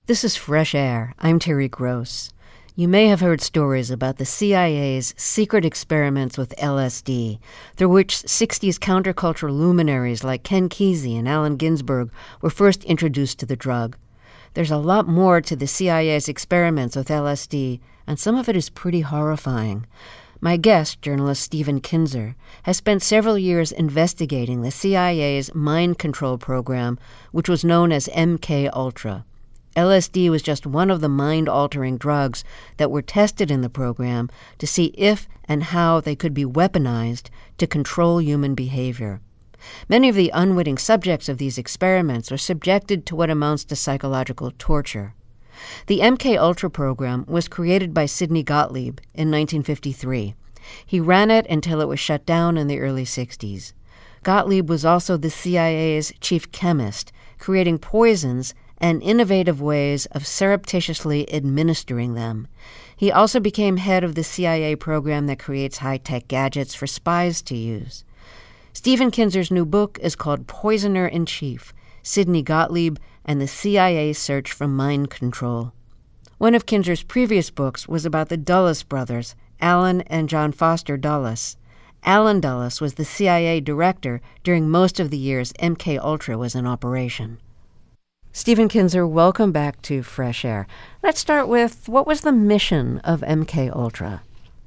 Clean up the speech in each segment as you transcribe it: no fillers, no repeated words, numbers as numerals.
This is Fresh Air. I'm Terry Gross. You may have heard stories about the CIA's secret experiments with LSD, through which 60s counterculture luminaries like Ken Kesey and Allen Ginsberg were first introduced to the drug. There's a lot more to the CIA's experiments with LSD, and some of it is pretty horrifying. My guest, journalist Stephen Kinzer, has spent several years investigating the CIA's mind control program, which was known as MK-Ultra. LSD was just one of the mind-altering drugs that were tested in the program to see if and how they could be weaponized to control human behavior. Many of the unwitting subjects of these experiments were subjected to what amounts to psychological torture. The MK-Ultra program was created by Sidney Gottlieb in 1953. He ran it until it was shut down in the early 60s. Gottlieb was also the CIA's chief chemist, creating poisons and innovative ways of surreptitiously administering them. He also became head of the CIA program that creates high-tech gadgets for spies to use. Stephen Kinzer's new book is called Poisoner in Chief, Sidney Gottlieb and the CIA's Search for Mind Control. One of Kinzer's previous books was about the Dulles brothers, Alan and John Foster Dulles. Alan Dulles was the CIA director during most of the years MK-Ultra was in operation. Stephen Kinzer, welcome back to Fresh Air. Let's start with, what was the mission of MK-Ultra?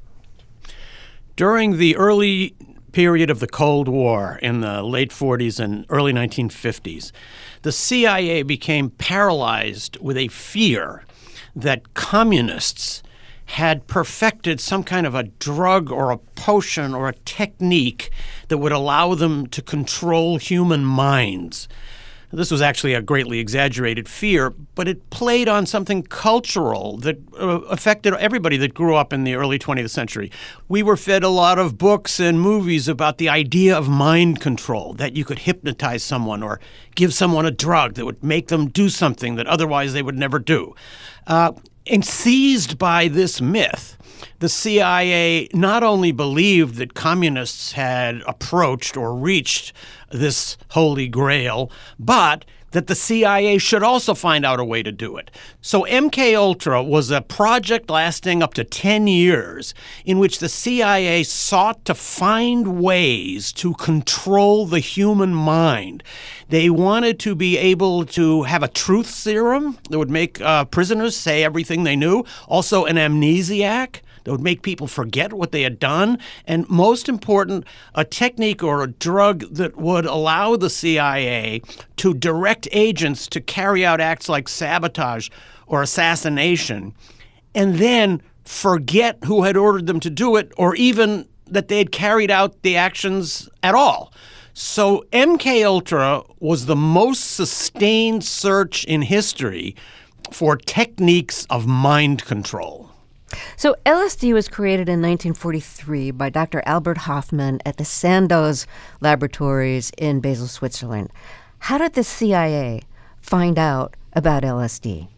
During the early period of the Cold War in the late 40s and early 1950s, the CIA became paralyzed with a fear that communists had perfected some kind of a drug or a potion or a technique that would allow them to control human minds. This was actually a greatly exaggerated fear, but it played on something cultural that affected everybody that grew up in the early 20th century. We were fed a lot of books and movies about the idea of mind control, that you could hypnotize someone or give someone a drug that would make them do something that otherwise they would never do. And seized by this myth, the CIA not only believed that communists had approached or reached this holy grail, but that the CIA should also find out a way to do it. So MK-Ultra was a project lasting up to 10 years in which the CIA sought to find ways to control the human mind. They wanted to be able to have a truth serum that would make prisoners say everything they knew, also an amnesiac that would make people forget what they had done, and most important, a technique or a drug that would allow the CIA to direct agents to carry out acts like sabotage or assassination, and then forget who had ordered them to do it, or even that they had carried out the actions at all. So MK-Ultra was the most sustained search in history for techniques of mind control. So LSD was created in 1943 by Dr. Albert Hofmann at the Sandoz Laboratories in Basel, Switzerland. How did the CIA find out about LSD?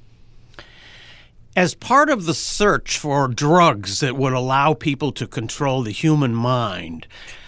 As part of the search for drugs that would allow people to control the human mind,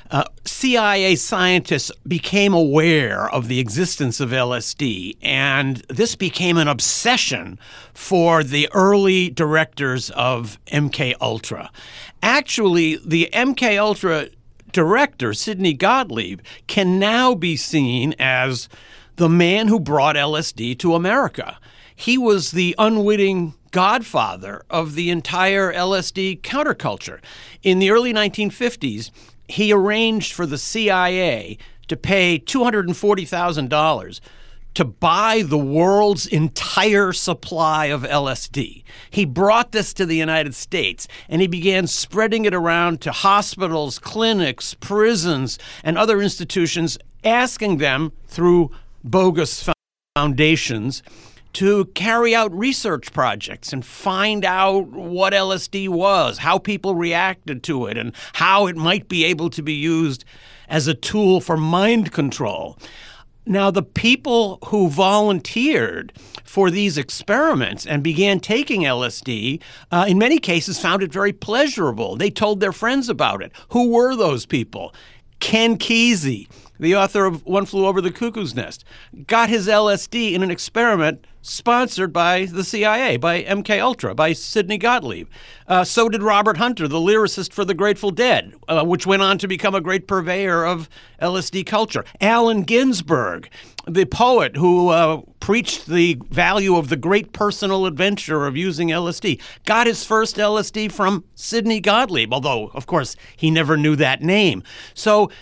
CIA scientists became aware of the existence of LSD, and this became an obsession for the early directors of MK-Ultra. Actually, the MK-Ultra director, Sidney Gottlieb, can now be seen as the man who brought LSD to America. He was the unwitting godfather of the entire LSD counterculture. In the early 1950s, he arranged for the CIA to pay $240,000 to buy the world's entire supply of LSD. He brought this to the United States, and he began spreading it around to hospitals, clinics, prisons, and other institutions, asking them through bogus foundations to carry out research projects and find out what LSD was, how people reacted to it, and how it might be able to be used as a tool for mind control. Now, the people who volunteered for these experiments and began taking LSD, in many cases found it very pleasurable. They told their friends about it. Who were those people? Ken Kesey, the author of One Flew Over the Cuckoo's Nest, got his LSD in an experiment sponsored by the CIA, by MKUltra, by Sidney Gottlieb. So did Robert Hunter, the lyricist for the Grateful Dead, which went on to become a great purveyor of LSD culture. Allen Ginsberg, the poet who preached the value of the great personal adventure of using LSD, got his first LSD from Sidney Gottlieb, although, of course, he never knew that name. So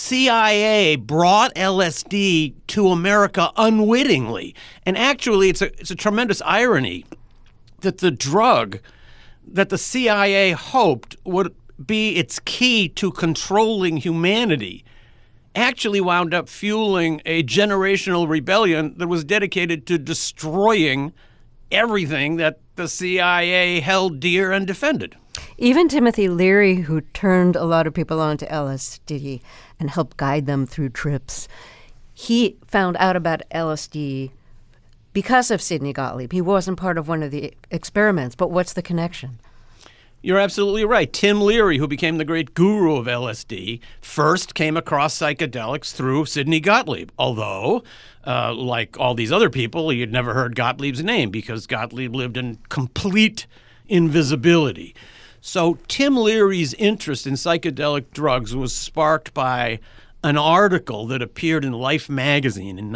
CIA brought LSD to America unwittingly. And actually, it's a tremendous irony that the drug that the CIA hoped would be its key to controlling humanity actually wound up fueling a generational rebellion that was dedicated to destroying everything that the CIA held dear and defended. Even Timothy Leary, who turned a lot of people on to LSD and helped guide them through trips, he found out about LSD because of Sidney Gottlieb. He wasn't part of one of the experiments, but what's the connection? You're absolutely right. Tim Leary, who became the great guru of LSD, first came across psychedelics through Sidney Gottlieb, although, like all these other people, you'd never heard Gottlieb's name because Gottlieb lived in complete invisibility. So Tim Leary's interest in psychedelic drugs was sparked by an article that appeared in Life magazine in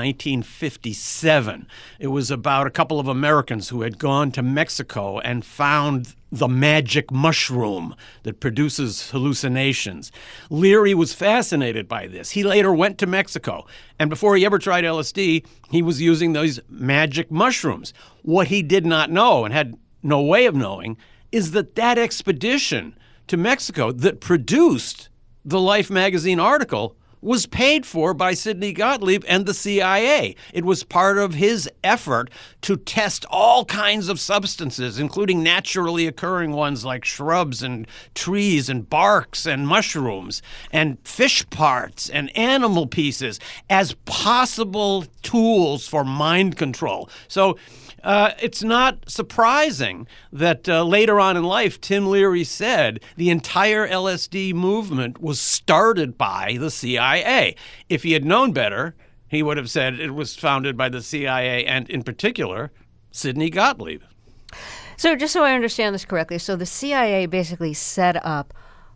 1957. It was about a couple of Americans who had gone to Mexico and found the magic mushroom that produces hallucinations. Leary was fascinated by this. He later went to Mexico, and before he ever tried LSD, he was using those magic mushrooms. What he did not know and had no way of knowing is that that expedition to Mexico that produced the Life magazine article was paid for by Sidney Gottlieb and the CIA. It was part of his effort to test all kinds of substances, including naturally occurring ones like shrubs and trees and barks and mushrooms and fish parts and animal pieces as possible tools for mind control. So it's not surprising that later on in life, Tim Leary said the entire LSD movement was started by the CIA. If he had known better, he would have said it was founded by the CIA and, in particular, Sidney Gottlieb. So just so I understand this correctly, so the CIA basically set up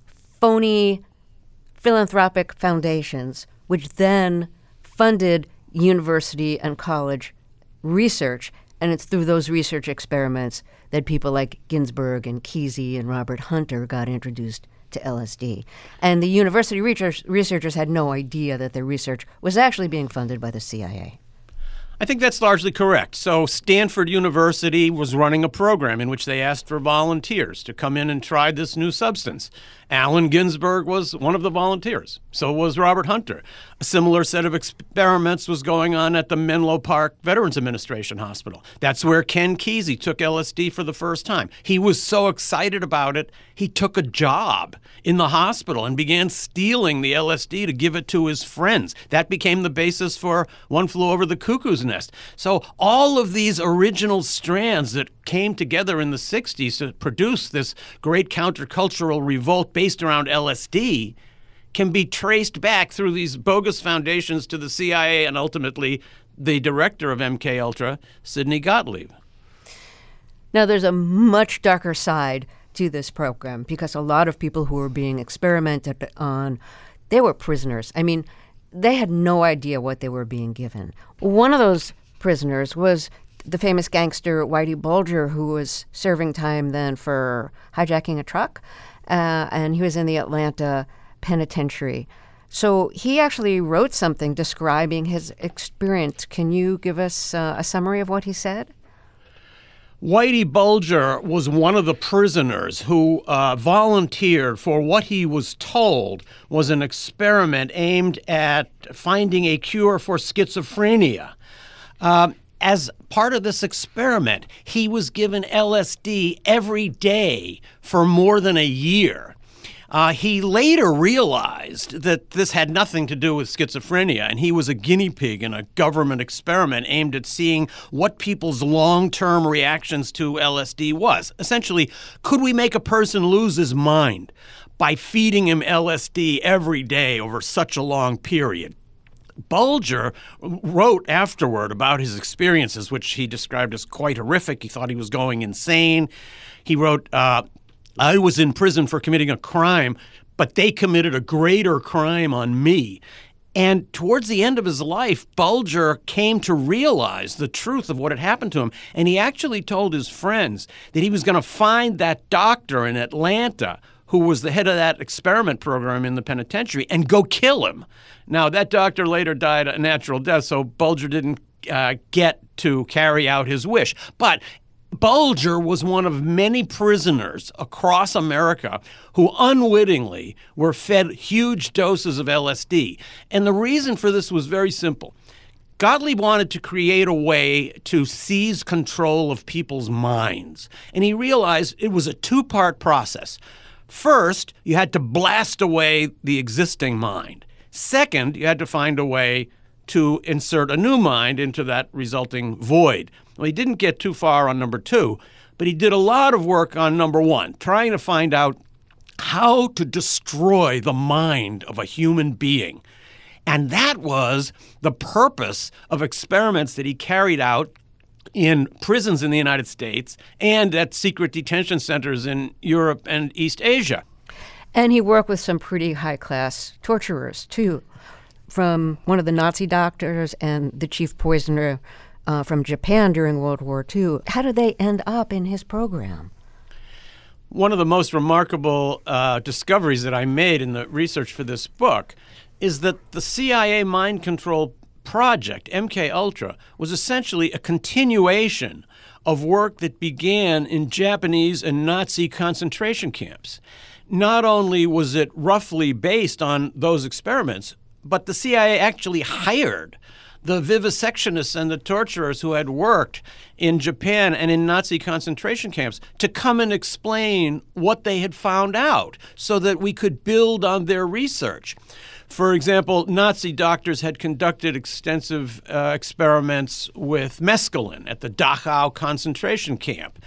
phony philanthropic foundations, which then funded university and college research. And it's through those research experiments that people like Ginsberg and Kesey and Robert Hunter got introduced to LSD. And the university researchers had no idea that their research was actually being funded by the CIA. I think that's largely correct. So Stanford University was running a program in which they asked for volunteers to come in and try this new substance. Allen Ginsberg was one of the volunteers. So was Robert Hunter. A similar set of experiments was going on at the Menlo Park Veterans Administration Hospital. That's where Ken Kesey took LSD for the first time. He was so excited about it, he took a job in the hospital and began stealing the LSD to give it to his friends. That became the basis for One Flew Over the Cuckoo's Nest. So all of these original strands that came together in the 60s to produce this great countercultural revolt based around LSD can be traced back through these bogus foundations to the CIA and ultimately the director of MKUltra, Sidney Gottlieb. Now, there's a much darker side to this program because a lot of people who were being experimented on, they were prisoners. I mean, they had no idea what they were being given. One of those prisoners was the famous gangster Whitey Bulger, who was serving time then for hijacking a truck, and he was in the Atlanta penitentiary. So he actually wrote something describing his experience. Can you give us a summary of what he said? Whitey Bulger was one of the prisoners who volunteered for what he was told was an experiment aimed at finding a cure for schizophrenia. As part of this experiment, he was given LSD every day for more than a year. He later realized that this had nothing to do with schizophrenia, and he was a guinea pig in a government experiment aimed at seeing what people's long-term reactions to LSD was. Essentially, could we make a person lose his mind by feeding him LSD every day over such a long period? Bulger wrote afterward about his experiences, which he described as quite horrific. He thought he was going insane. He wrote, I was in prison for committing a crime, but they committed a greater crime on me. And towards the end of his life, Bulger came to realize the truth of what had happened to him. And he actually told his friends that he was going to find that doctor in Atlanta who was the head of that experiment program in the penitentiary and go kill him. Now, that doctor later died a natural death, so Bulger didn't get to carry out his wish. But Bulger was one of many prisoners across America who unwittingly were fed huge doses of LSD. And the reason for this was very simple. Gottlieb wanted to create a way to seize control of people's minds. And he realized it was a two-part process. First, you had to blast away the existing mind. Second, you had to find a way to insert a new mind into that resulting void. Well, he didn't get too far on number two, but he did a lot of work on number one, trying to find out how to destroy the mind of a human being. And that was the purpose of experiments that he carried out in prisons in the United States and at secret detention centers in Europe and East Asia. And he worked with some pretty high-class torturers, too, from one of the Nazi doctors and the chief poisoner from Japan during World War II. How did they end up in his program? One of the most remarkable discoveries that I made in the research for this book is that the CIA mind control project, MKUltra, was essentially a continuation of work that began in Japanese and Nazi concentration camps. Not only was it roughly based on those experiments, but the CIA actually hired the vivisectionists and the torturers who had worked in Japan and in Nazi concentration camps to come and explain what they had found out so that we could build on their research. For example, Nazi doctors had conducted extensive experiments with mescaline at the Dachau concentration camp.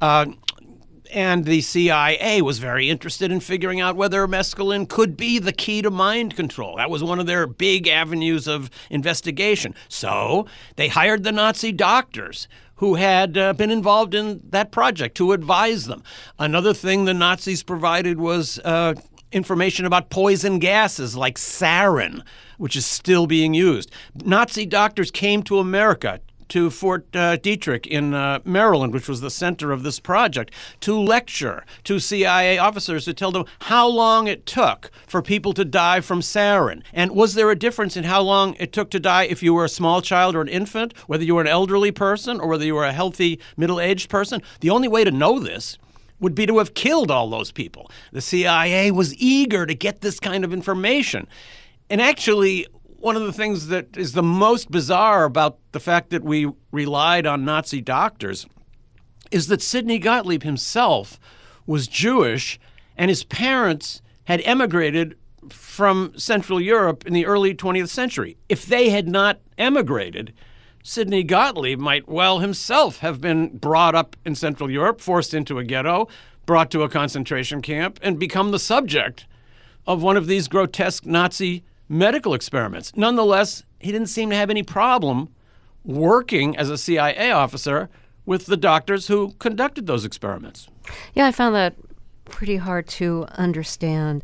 And the CIA was very interested in figuring out whether mescaline could be the key to mind control. That was one of their big avenues of investigation. So they hired the Nazi doctors who had been involved in that project to advise them. Another thing the Nazis provided was information about poison gases like sarin, which is still being used. Nazi doctors came to America, to Fort Detrick in Maryland, which was the center of this project, to lecture to CIA officers to tell them how long it took for people to die from sarin. And was there a difference in how long it took to die if you were a small child or an infant, whether you were an elderly person or whether you were a healthy middle-aged person? The only way to know this would be to have killed all those people. The CIA was eager to get this kind of information. And actually, one of the things that is the most bizarre about the fact that we relied on Nazi doctors is that Sidney Gottlieb himself was Jewish, and his parents had emigrated from Central Europe in the early 20th century. If they had not emigrated, Sidney Gottlieb might well himself have been brought up in Central Europe, forced into a ghetto, brought to a concentration camp, and become the subject of one of these grotesque Nazi medical experiments. Nonetheless, he didn't seem to have any problem working as a CIA officer with the doctors who conducted those experiments. Yeah, I found that pretty hard to understand.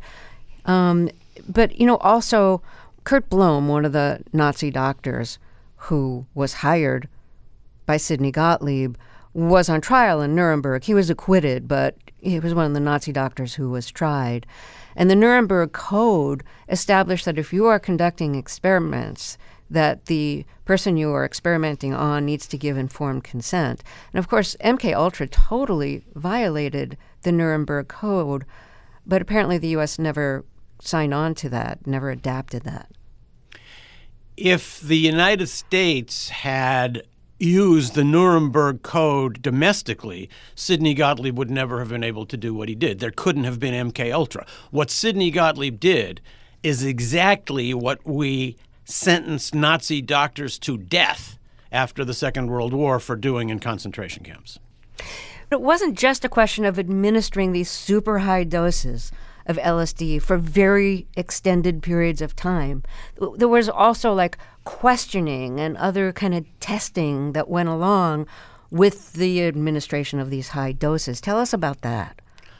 But, also Kurt Blome, one of the Nazi doctors who was hired by Sidney Gottlieb, was on trial in Nuremberg. He was acquitted, but he was one of the Nazi doctors who was tried. And the Nuremberg Code established that if you are conducting experiments, that the person you are experimenting on needs to give informed consent. And of course, MKUltra totally violated the Nuremberg Code, but apparently the U.S. never signed on to that, never adapted that. If the United States had used the Nuremberg Code domestically, Sidney Gottlieb would never have been able to do what he did. There couldn't have been MKUltra. What Sidney Gottlieb did is exactly what we sentenced Nazi doctors to death after the Second World War for doing in concentration camps. It wasn't just a question of administering these super high doses of LSD for very extended periods of time. There was also like questioning and other kind of testing that went along with the administration of these high doses. Tell us about that.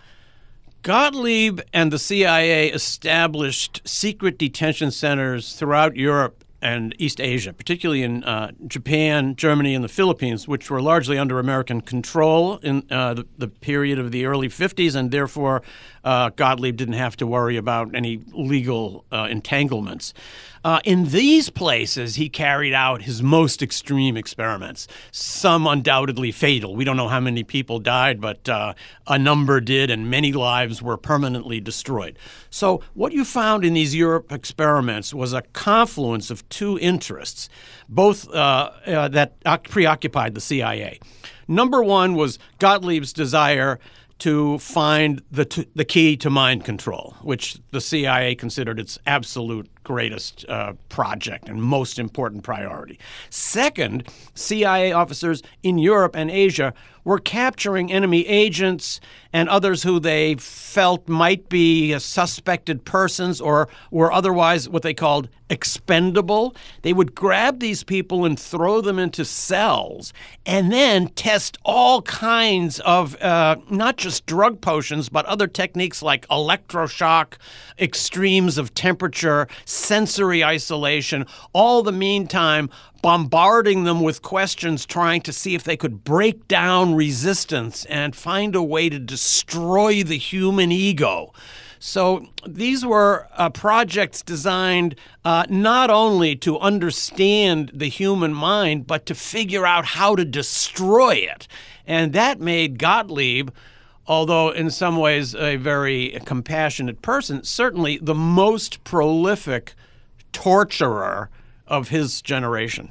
Gottlieb and the CIA established secret detention centers throughout Europe and East Asia, particularly in Japan, Germany, and the Philippines, which were largely under American control in the period of the early 50s, and therefore Gottlieb didn't have to worry about any legal entanglements. In these places, he carried out his most extreme experiments, some undoubtedly fatal. We don't know how many people died, but a number did, and many lives were permanently destroyed. So what you found in these Europe experiments was a confluence of two interests, both that preoccupied the CIA. Number one was Gottlieb's desire to find the key to mind control, which the CIA considered its absolute greatest project and most important priority. Second, CIA officers in Europe and Asia were capturing enemy agents and others who they felt might be suspected persons or were otherwise what they called expendable. They would grab these people and throw them into cells and then test all kinds of not just drug potions, but other techniques like electroshock, extremes of temperature, sensory isolation, all the meantime bombarding them with questions, trying to see if they could break down resistance and find a way to destroy the human ego. So these were projects designed not only to understand the human mind, but to figure out how to destroy it. And that made Gottlieb, although in some ways a very compassionate person, certainly the most prolific torturer of his generation.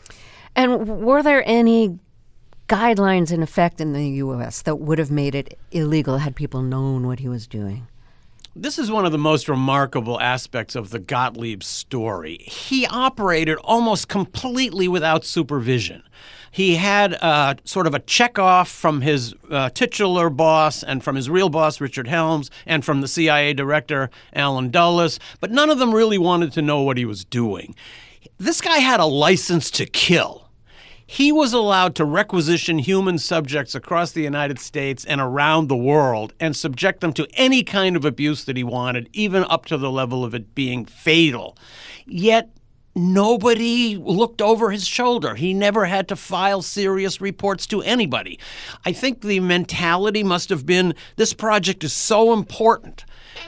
And were there any guidelines in effect in the U.S. that would have made it illegal had people known what he was doing? This is one of the most remarkable aspects of the Gottlieb story. He operated almost completely without supervision. He had sort of a checkoff from his titular boss and from his real boss, Richard Helms, and from the CIA director, Alan Dulles, but none of them really wanted to know what he was doing. This guy had a license to kill. He was allowed to requisition human subjects across the United States and around the world and subject them to any kind of abuse that he wanted, even up to the level of it being fatal. Yet nobody looked over his shoulder. He never had to file serious reports to anybody. I think the mentality must have been, this project is so important.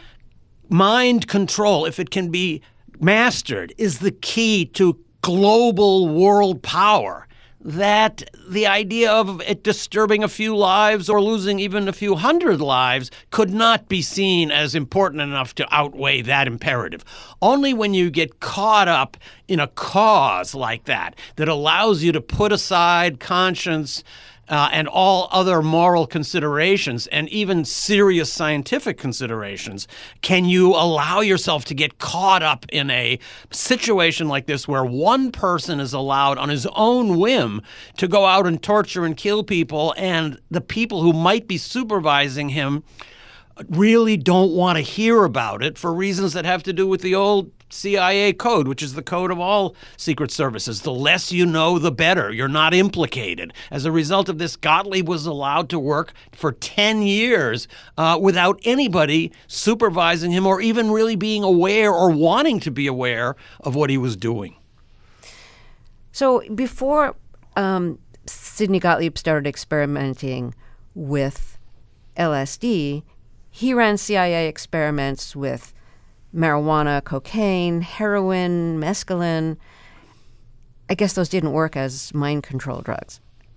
Mind control, if it can be mastered, is the key to global world power. That the idea of it disturbing a few lives or losing even a few hundred lives could not be seen as important enough to outweigh that imperative. Only when you get caught up in a cause like that allows you to put aside conscience and all other moral considerations and even serious scientific considerations, can you allow yourself to get caught up in a situation like this where one person is allowed on his own whim to go out and torture and kill people, and the people who might be supervising him really don't want to hear about it for reasons that have to do with the old CIA code, which is the code of all secret services. The less you know, the better. You're not implicated. As a result of this, Gottlieb was allowed to work for 10 years without anybody supervising him or even really being aware or wanting to be aware of what he was doing. So before Sidney Gottlieb started experimenting with LSD, he ran CIA experiments with marijuana, cocaine, heroin, mescaline. I guess those didn't work as mind control drugs.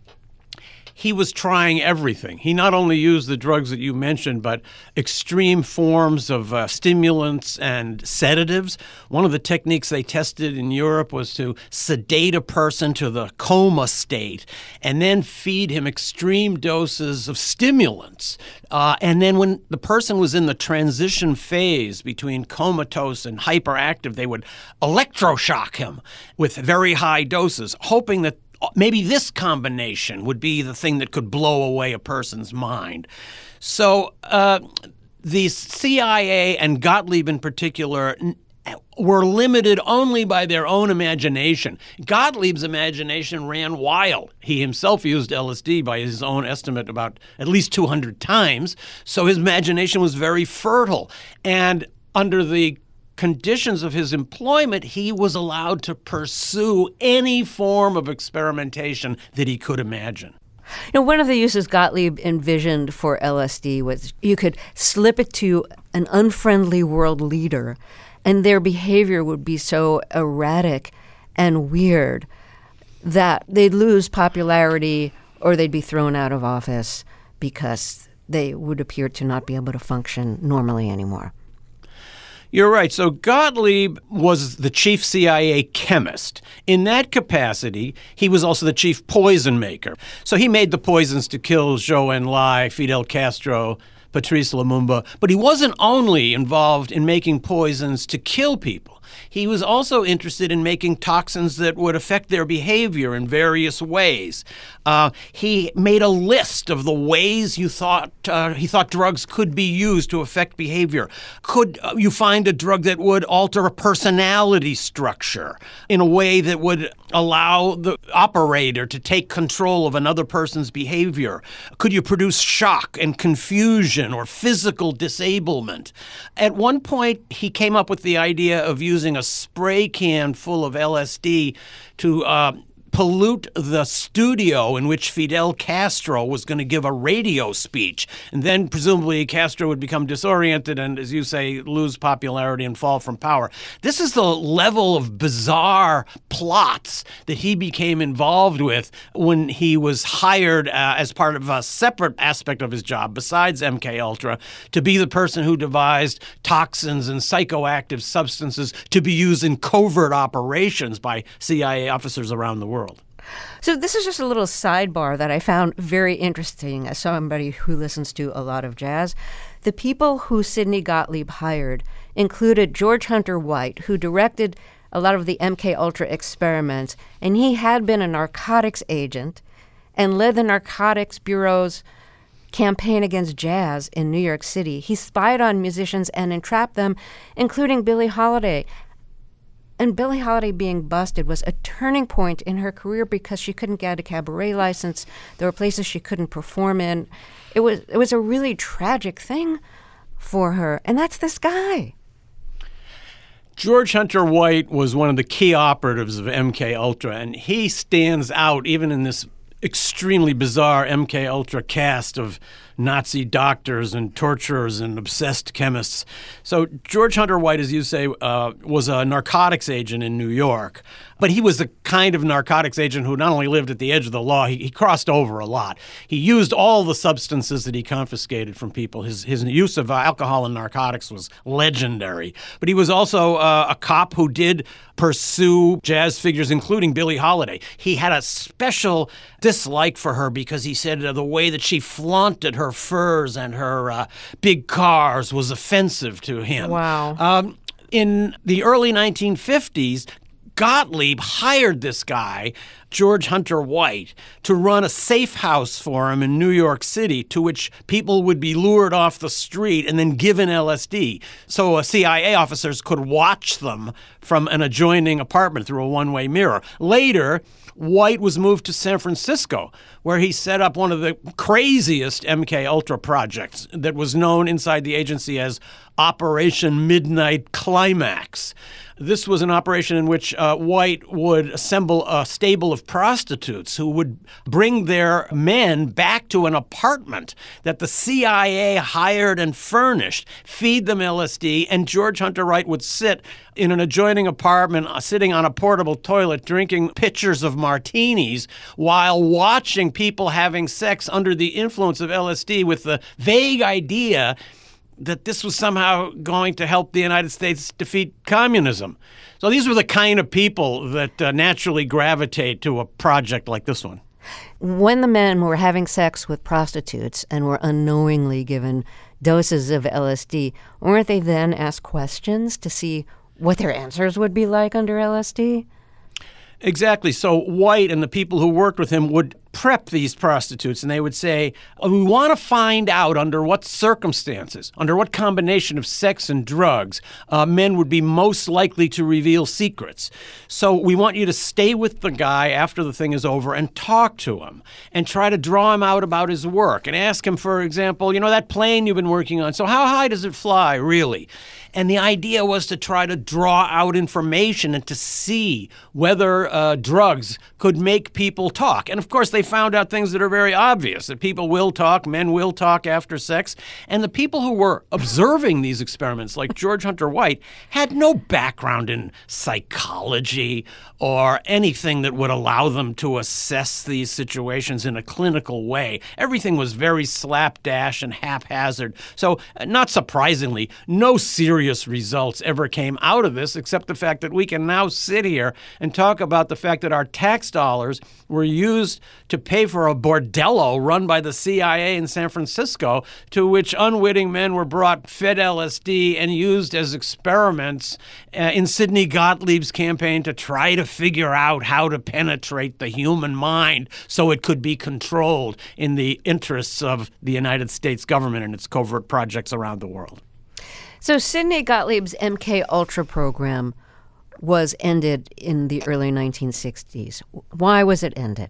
He was trying everything. He not only used the drugs that you mentioned, but extreme forms of stimulants and sedatives. One of the techniques they tested in Europe was to sedate a person to the coma state and then feed him extreme doses of stimulants. And then when the person was in the transition phase between comatose and hyperactive, they would electroshock him with very high doses, hoping that maybe this combination would be the thing that could blow away a person's mind. So the CIA and Gottlieb in particular were limited only by their own imagination. Gottlieb's imagination ran wild. He himself used LSD by his own estimate about at least 200 times, so his imagination was very fertile. And under the conditions of his employment, he was allowed to pursue any form of experimentation that he could imagine. One of the uses Gottlieb envisioned for LSD was you could slip it to an unfriendly world leader, and their behavior would be so erratic and weird that they'd lose popularity or they'd be thrown out of office because they would appear to not be able to function normally anymore. You're right. So Gottlieb was the chief CIA chemist. In that capacity, he was also the chief poison maker. So he made the poisons to kill Zhou Enlai, Fidel Castro, Patrice Lumumba. But he wasn't only involved in making poisons to kill people. He was also interested in making toxins that would affect their behavior in various ways. He made a list of the ways he thought drugs could be used to affect behavior. Could you find a drug that would alter a personality structure in a way that would allow the operator to take control of another person's behavior? Could you produce shock and confusion or physical disablement? At one point, he came up with the idea of using a spray can full of LSD to pollute the studio in which Fidel Castro was going to give a radio speech. And then presumably Castro would become disoriented and, as you say, lose popularity and fall from power. This is the level of bizarre plots that he became involved with when he was hired as part of a separate aspect of his job besides MKUltra to be the person who devised toxins and psychoactive substances to be used in covert operations by CIA officers around the world. So this is just a little sidebar that I found very interesting as somebody who listens to a lot of jazz. The people who Sidney Gottlieb hired included George Hunter White, who directed a lot of the MKUltra experiments, and he had been a narcotics agent and led the Narcotics Bureau's campaign against jazz in New York City. He spied on musicians and entrapped them, including Billie Holiday. And Billie Holiday being busted was a turning point in her career because she couldn't get a cabaret license. There were places she couldn't perform in. It was a really tragic thing for her. And that's this guy. George Hunter White was one of the key operatives of MKUltra, and he stands out even in this extremely bizarre MKUltra cast of Nazi doctors and torturers and obsessed chemists. So George Hunter White, as you say, was a narcotics agent in New York. But he was the kind of narcotics agent who not only lived at the edge of the law, he crossed over a lot. He used all the substances that he confiscated from people. His use of alcohol and narcotics was legendary. But he was also a cop who did pursue jazz figures, including Billie Holiday. He had a special dislike for her because he said the way that she flaunted her furs and her big cars was offensive to him. Wow. In the early 1950s, Gottlieb hired this guy, George Hunter White, to run a safe house for him in New York City to which people would be lured off the street and then given LSD. So CIA officers could watch them from an adjoining apartment through a one-way mirror. Later, White was moved to San Francisco, where he set up one of the craziest MKUltra projects that was known inside the agency as Operation Midnight Climax. This was an operation in which White would assemble a stable of prostitutes who would bring their men back to an apartment that the CIA hired and furnished, feed them LSD, and George Hunter White would sit in an adjoining apartment, sitting on a portable toilet, drinking pitchers of martinis while watching people having sex under the influence of LSD with the vague idea that this was somehow going to help the United States defeat communism. So these were the kind of people that naturally gravitate to a project like this one. When the men were having sex with prostitutes and were unknowingly given doses of LSD, weren't they then asked questions to see what their answers would be like under LSD? Exactly. So White and the people who worked with him would prep these prostitutes, and they would say, we want to find out under what circumstances, under what combination of sex and drugs, men would be most likely to reveal secrets. So we want you to stay with the guy after the thing is over and talk to him and try to draw him out about his work and ask him, for example, that plane you've been working on, so how high does it fly, really? And the idea was to try to draw out information and to see whether drugs could make people talk. And of course, they found out things that are very obvious, that people will talk, men will talk after sex. And the people who were observing these experiments, like George Hunter White, had no background in psychology or anything that would allow them to assess these situations in a clinical way. Everything was very slapdash and haphazard. So, not surprisingly, no serious results ever came out of this, except the fact that we can now sit here and talk about the fact that our tax dollars were used to pay for a bordello run by the CIA in San Francisco, to which unwitting men were brought, fed LSD, and used as experiments in Sidney Gottlieb's campaign to try to figure out how to penetrate the human mind so it could be controlled in the interests of the United States government and its covert projects around the world. So Sidney Gottlieb's MK Ultra program was ended in the early 1960s. Why was it ended?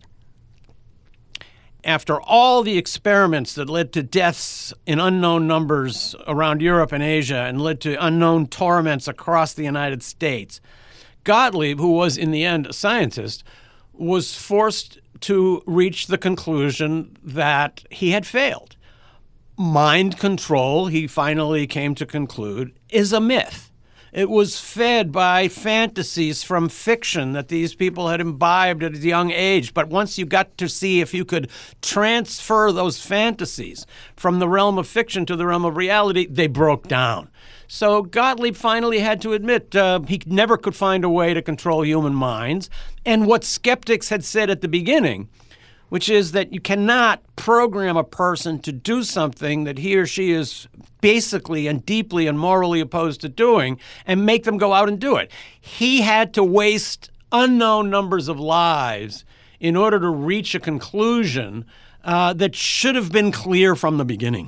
After all the experiments that led to deaths in unknown numbers around Europe and Asia and led to unknown torments across the United States, Gottlieb, who was in the end a scientist, was forced to reach the conclusion that he had failed. Mind control, he finally came to conclude, is a myth. It was fed by fantasies from fiction that these people had imbibed at a young age. But once you got to see if you could transfer those fantasies from the realm of fiction to the realm of reality, they broke down. So Gottlieb finally had to admit he never could find a way to control human minds. And what skeptics had said at the beginning, which is that you cannot program a person to do something that he or she is basically and deeply and morally opposed to doing and make them go out and do it. He had to waste unknown numbers of lives in order to reach a conclusion that should have been clear from the beginning.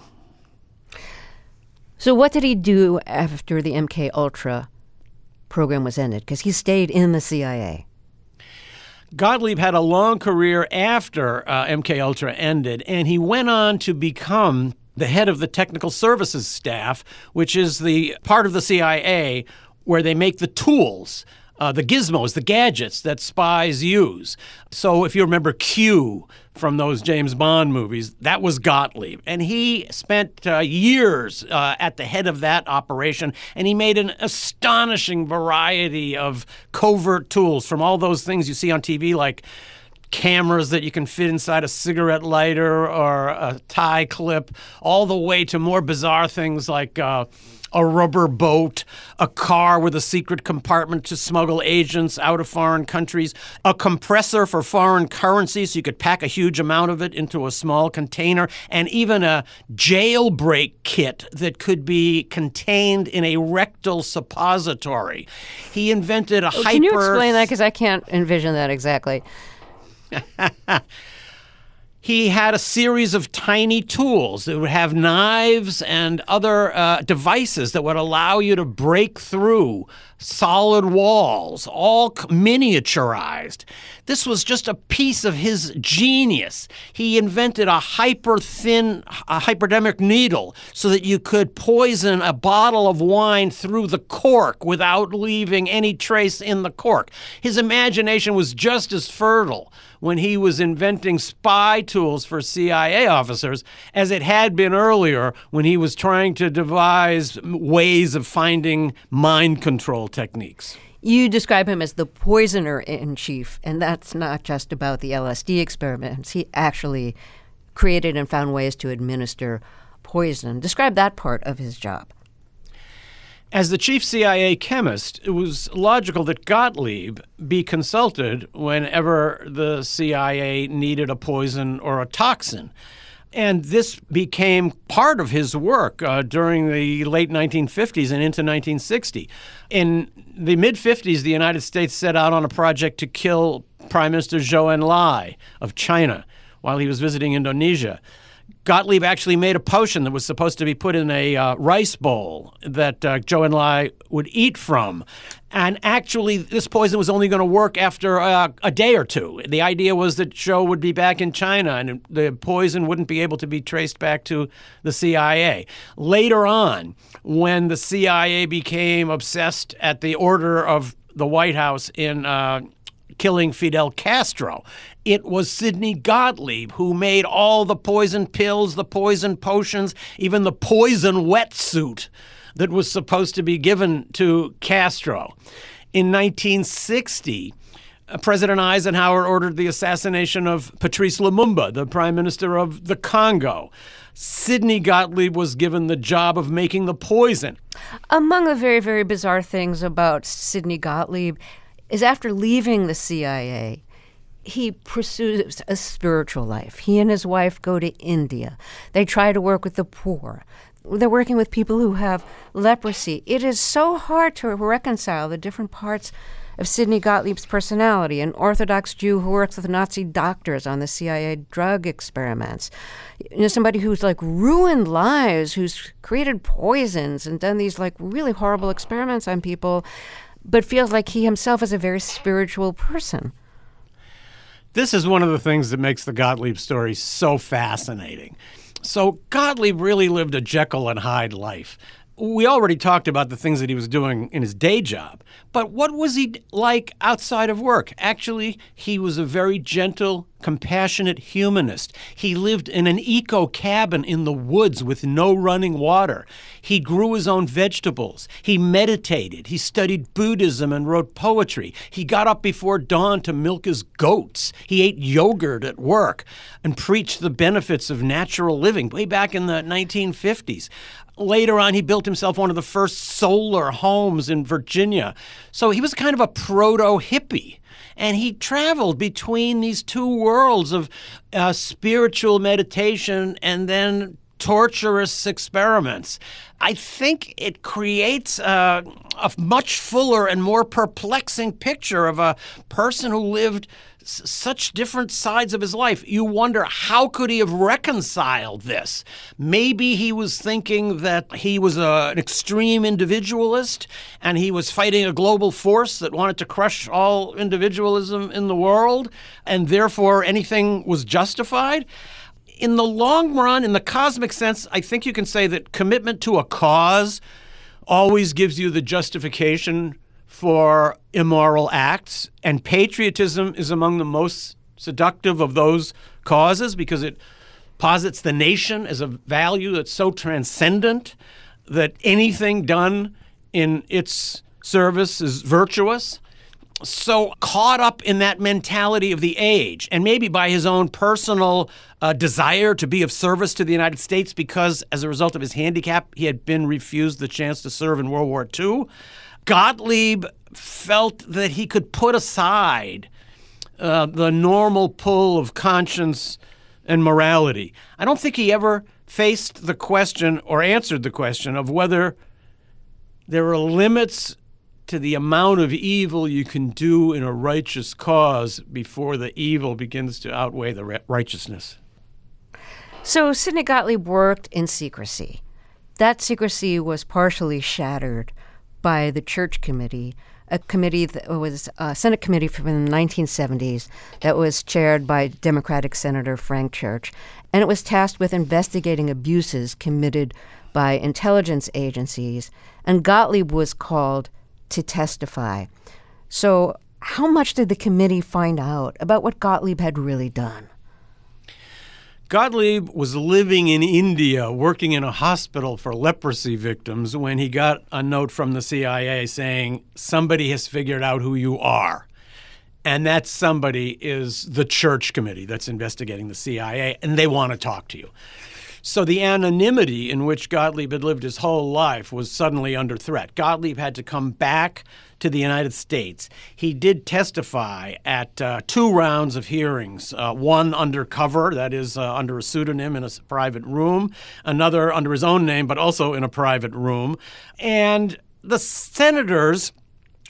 So what did he do after the MK Ultra program was ended? Because he stayed in the CIA. Gottlieb had a long career after MK Ultra ended, and he went on to become the head of the technical services staff, which is the part of the CIA where they make the tools, the gizmos, the gadgets that spies use. So if you remember Q from those James Bond movies, that was Gottlieb. And he spent years at the head of that operation, and he made an astonishing variety of covert tools, from all those things you see on TV, like cameras that you can fit inside a cigarette lighter or a tie clip, all the way to more bizarre things like a rubber boat, a car with a secret compartment to smuggle agents out of foreign countries, a compressor for foreign currency so you could pack a huge amount of it into a small container, and even a jailbreak kit that could be contained in a rectal suppository. He invented a hyper... Can you explain that? Because I can't envision that exactly. He had a series of tiny tools that would have knives and other devices that would allow you to break through solid walls, all miniaturized. This was just a piece of his genius. He invented a hyper-thin, hypodermic needle so that you could poison a bottle of wine through the cork without leaving any trace in the cork. His imagination was just as fertile when he was inventing spy tools for CIA officers as it had been earlier when he was trying to devise ways of finding mind control techniques. You describe him as the poisoner in chief, and that's not just about the LSD experiments. He actually created and found ways to administer poison. Describe that part of his job. As the chief CIA chemist, it was logical that Gottlieb be consulted whenever the CIA needed a poison or a toxin. And this became part of his work during the late 1950s and into 1960. In the mid-50s, the United States set out on a project to kill Prime Minister Zhou Enlai of China while he was visiting Indonesia. Gottlieb actually made a potion that was supposed to be put in a rice bowl that Zhou Enlai would eat from. And actually, this poison was only going to work after a day or two. The idea was that Zhou would be back in China and the poison wouldn't be able to be traced back to the CIA. Later on, when the CIA became obsessed at the order of the White House in killing Fidel Castro, it was Sidney Gottlieb who made all the poison pills, the poison potions, even the poison wetsuit that was supposed to be given to Castro. In 1960, President Eisenhower ordered the assassination of Patrice Lumumba, the prime minister of the Congo. Sidney Gottlieb was given the job of making the poison. Among the very, very bizarre things about Sidney Gottlieb is after leaving the CIA, he pursues a spiritual life. He and his wife go to India. They try to work with the poor. They're working with people who have leprosy. It is so hard to reconcile the different parts of Sidney Gottlieb's personality, an Orthodox Jew who works with Nazi doctors on the CIA drug experiments. Somebody who's ruined lives, who's created poisons and done these really horrible experiments on people, but feels like he himself is a very spiritual person. This is one of the things that makes the Gottlieb story so fascinating. So Gottlieb really lived a Jekyll and Hyde life. We already talked about the things that he was doing in his day job, but what was he like outside of work? Actually, he was a very gentle, compassionate humanist. He lived in an eco cabin in the woods with no running water. He grew his own vegetables. He meditated. He studied Buddhism and wrote poetry. He got up before dawn to milk his goats. He ate yogurt at work and preached the benefits of natural living way back in the 1950s. Later on, he built himself one of the first solar homes in Virginia. So he was kind of a proto-hippie. And he traveled between these two worlds of spiritual meditation and then torturous experiments. I think it creates a much fuller and more perplexing picture of a person who lived such different sides of his life. You wonder, how could he have reconciled this? Maybe he was thinking that he was an extreme individualist and he was fighting a global force that wanted to crush all individualism in the world, and therefore anything was justified. In the long run, in the cosmic sense, I think you can say that commitment to a cause always gives you the justification for immoral acts, and patriotism is among the most seductive of those causes because it posits the nation as a value that's so transcendent that anything done in its service is virtuous. So caught up in that mentality of the age, and maybe by his own personal desire to be of service to the United States because as a result of his handicap, he had been refused the chance to serve in World War II, Gottlieb felt that he could put aside the normal pull of conscience and morality. I don't think he ever faced the question or answered the question of whether there are limits to the amount of evil you can do in a righteous cause before the evil begins to outweigh the righteousness. So Sidney Gottlieb worked in secrecy. That secrecy was partially shattered by the Church Committee, a committee that was a Senate committee from the 1970s that was chaired by Democratic Senator Frank Church, and it was tasked with investigating abuses committed by intelligence agencies, and Gottlieb was called to testify. So how much did the committee find out about what Gottlieb had really done? Gottlieb was living in India, working in a hospital for leprosy victims, when he got a note from the CIA saying, somebody has figured out who you are. And that somebody is the Church Committee that's investigating the CIA, and they want to talk to you. So the anonymity in which Gottlieb had lived his whole life was suddenly under threat. Gottlieb had to come back to the United States. He did testify at 2 rounds of hearings, one undercover, that is under a pseudonym in a private room, another under his own name, but also in a private room. And the senators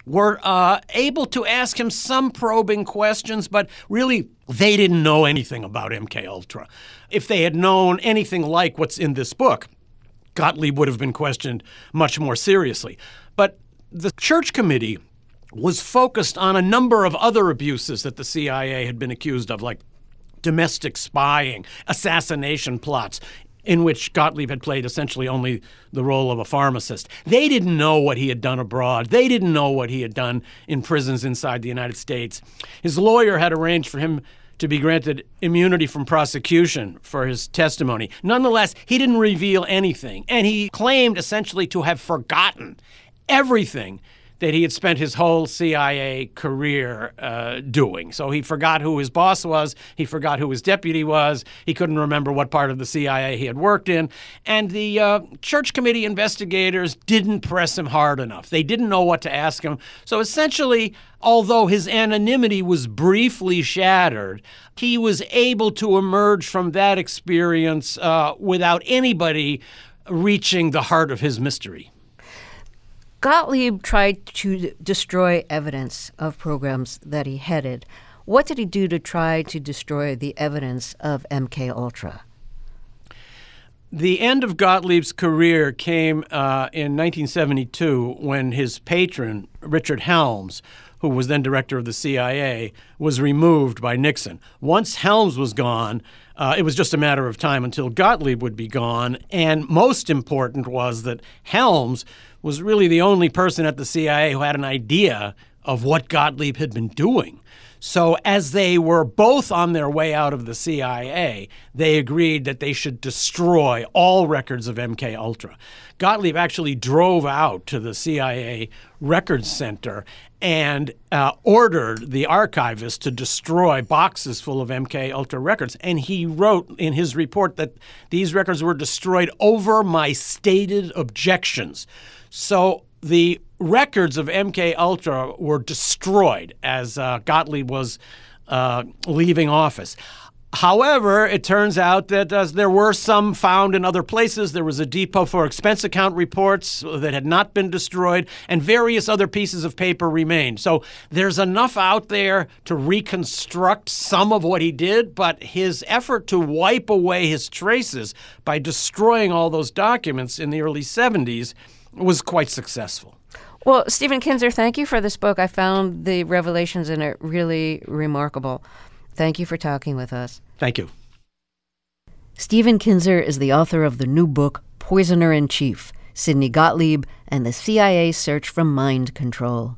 were able to ask him some probing questions, but really they didn't know anything about MKUltra. If they had known anything like what's in this book, Gottlieb would have been questioned much more seriously. But the Church Committee was focused on a number of other abuses that the CIA had been accused of, like domestic spying, assassination plots, in which Gottlieb had played essentially only the role of a pharmacist. They didn't know what he had done abroad. They didn't know what he had done in prisons inside the United States. His lawyer had arranged for him to be granted immunity from prosecution for his testimony. Nonetheless, he didn't reveal anything, and he claimed essentially to have forgotten everything that he had spent his whole CIA career doing. So he forgot who his boss was. He forgot who his deputy was. He couldn't remember what part of the CIA he had worked in. And the Church Committee investigators didn't press him hard enough. They didn't know what to ask him. So essentially, although his anonymity was briefly shattered, he was able to emerge from that experience without anybody reaching the heart of his mystery. Gottlieb tried to destroy evidence of programs that he headed. What did he do to try to destroy the evidence of MKUltra? The end of Gottlieb's career came in 1972 when his patron, Richard Helms, who was then director of the CIA, was removed by Nixon. Once Helms was gone, it was just a matter of time until Gottlieb would be gone. And most important was that Helms was really the only person at the CIA who had an idea of what Gottlieb had been doing. So as they were both on their way out of the CIA, they agreed that they should destroy all records of MKUltra. Gottlieb actually drove out to the CIA Records Center and ordered the archivist to destroy boxes full of MKUltra records. And he wrote in his report that these records were destroyed over my stated objections. So the records of MKUltra were destroyed as Gottlieb was leaving office. However, it turns out that there were some found in other places. There was a depot for expense account reports that had not been destroyed, and various other pieces of paper remained. So there's enough out there to reconstruct some of what he did, but his effort to wipe away his traces by destroying all those documents in the early 70s was quite successful. Well, Stephen Kinzer, thank you for this book. I found the revelations in it really remarkable. Thank you for talking with us. Thank you. Stephen Kinzer is the author of the new book, Poisoner in Chief, Sidney Gottlieb and the CIA Search for Mind Control.